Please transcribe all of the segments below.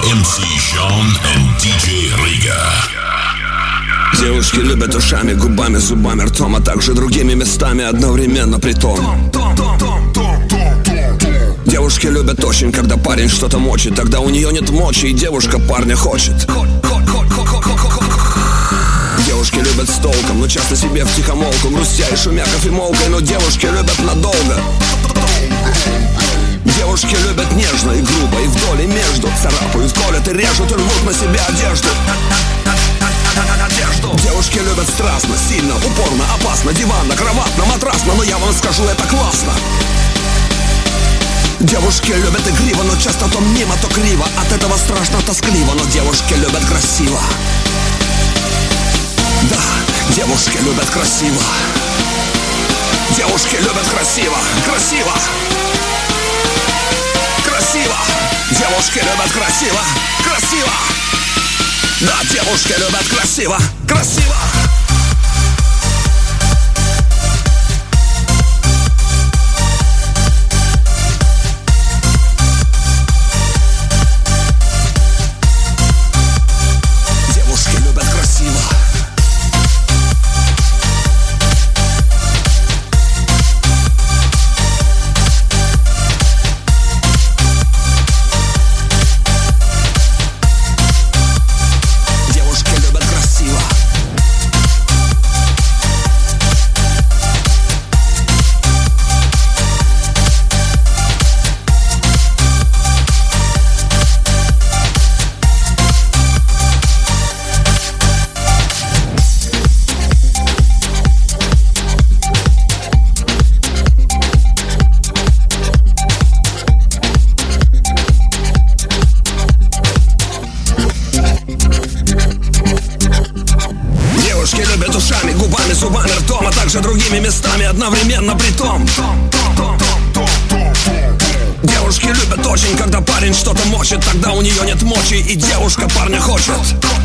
MC Jean and DJ Riga. Девушки любят ушами, губами, зубами, ртом, а также другими местами одновременно притом. Девушки любят очень, когда парень что-то мочит, тогда у нее нет мочи, и девушка парня хочет. Девушки любят с толком, но часто себе втихомолку, грустя и шумя кофемолкой, но девушки любят надолго. Девушки любят нежно и грубо, и вдоль и между царапают, колят и режут, и рвут на себе одежду. Девушки любят страстно, сильно, упорно, опасно, диванно, кроватно, матрасно, но я вам скажу, это классно. Девушки любят игриво, но часто то мимо, то криво, от этого страшно тоскливо, но девушки любят красиво. Да, девушки любят красиво. Девушки любят красиво, красиво. Красиво. Девушки любят красиво, красиво. Да, девушки любят красиво, красиво. Губами, зубами, ртом, а также другими местами одновременно притом. Девушки любят очень, когда парень что-то мочит, тогда у нее нет мочи, и девушка парня хочет.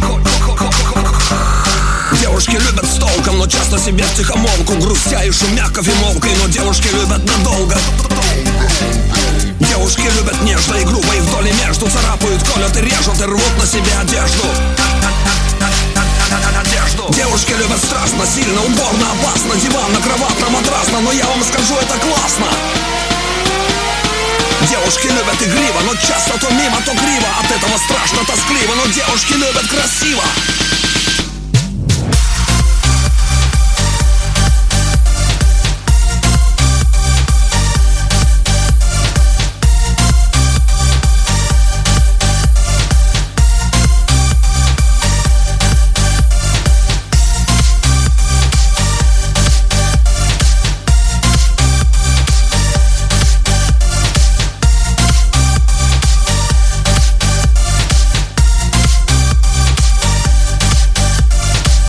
Девушки любят с толком, но часто себе втихомолку, грустя и шумя кофемолкой, но девушки любят надолго. Девушки любят нежно и грубо, и вдоль и между царапают, колят и режут, и рвут на себе одежду. Девушки любят страстно, сильно, упорно, опасно, диванно, кроватно, матрасно, но я вам скажу, это классно. Девушки любят игриво, но часто